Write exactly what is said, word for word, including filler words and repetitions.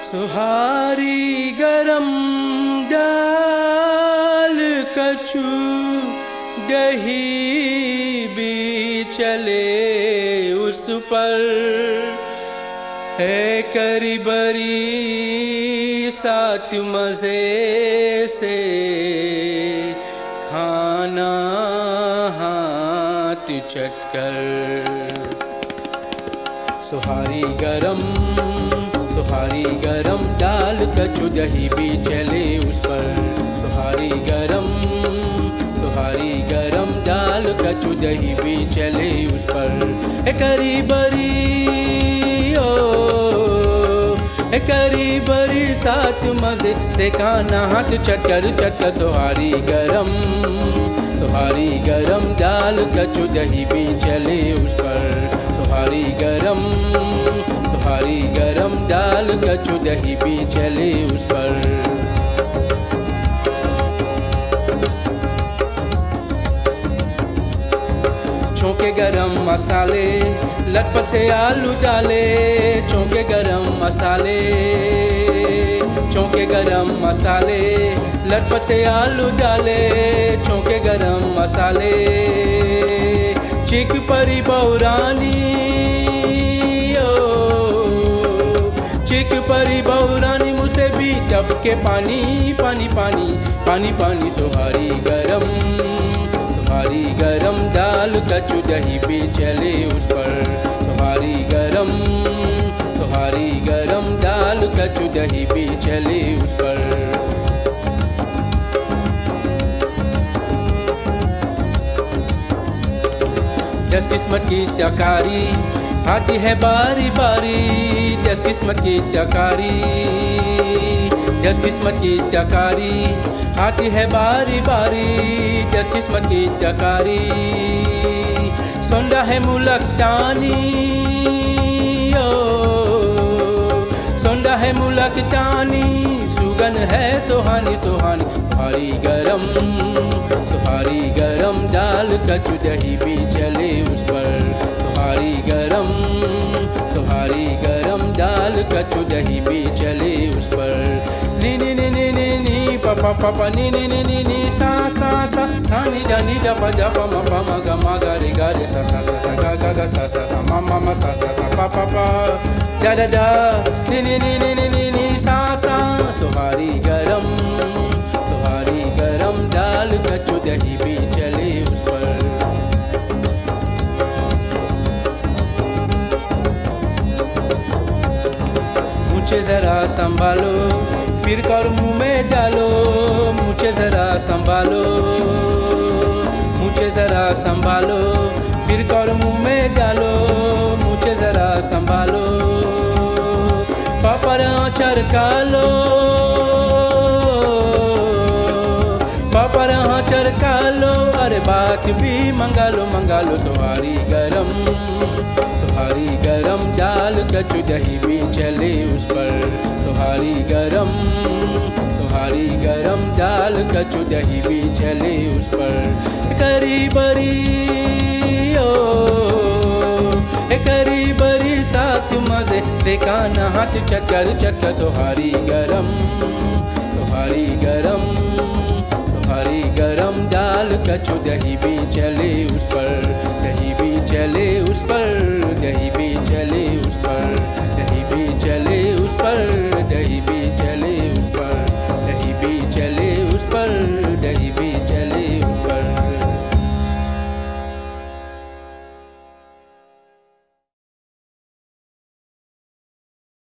सुहारी गरम दाल कचू दही भी चले उस पर है करी बरी साथ मज़े से खाना हाथ चटकर। सुहारी गरम सुहारी गरम दाल कचू दही भी चले उस पर। सुहारी गरम सुहारी गरम दाल कचू दही भी चले उस पर। ए करी बरी ओ ए करी बरी साथ मज़े से खाना हाथ चटकर चटकर। सुहारी गरम सुहारी गरम दाल कचू दही भी चले उस पर। सुहारी गरम सुहारी गरम दाल कचू दही भी चले उस पर। छोंके गरम मसाले लटपट से आलू डाले। छोंके गरम मसाले छोंके गरम मसाले लटपट से आलू डाले। छोंके गरम मसाले चिक परी बहुरानी चिक परी बहुरानी मुझसे भी टप के पानी पानी पानी पानी पानी। सुहारी गरम सुहारी गरम दाल कचू दही भी चले उस पर। सुहारी गरम सुहारी गरम दाल कचू दही भी चले उस पर। दस किस्मत की तरकारी आती है बारी बारी। दस किस्मत की तरकारी दस किस्मत की तरकारी आती है बारी बारी। दस किस्मत की तरकारी सोंडा है मुलकतानी ओ सोंडा है मुलकतानी। सुगन है सुहानी सुहानी। सुहारी गरम सुहारी गरम दाल कचू दही भी चले उस पर। सुहारी गरम सुहारी गरम दाल कचू दही भी चले उस पर। नी नी नी नी नी नी पा पा पा पा नी नी नी नी नी सा सा सा सा नी दा नी दा पा जा पा मा पा मा गा मा गा रे गा रे सा सा सा सा गा गा गा सा सा सा मा मा मा सा सा सा पा पा पा da da da ni ni ni ni ni ni ni sa sa। सुहारी गरम सुहारी गरम दाल कचू दही भी चले उस पर। मुझे जरा संभालो फिर कर मुंह में डालो। मुझे जरा संभालो मुझे जरा संभालो फिर कर मुंह में डालो। मुझे जरा संभालो पापड़ चरका लो पापड़ चरका लो। अरे बात भी मंगा लो मंगा लो। सुहारी गरम सुहारी गरम दाल कचू दही भी चले उस पर। सुहारी गरम सुहारी गरम दाल कचू दही भी चले उस पर। करी बरी ओ करी बरी साथ मज़े से खाना हाथ चटकर चटकर। सुहारी गरम सुहारी गरम सुहारी गरम दाल कचू दही भी चले उस पर। दही भी चले उस पर।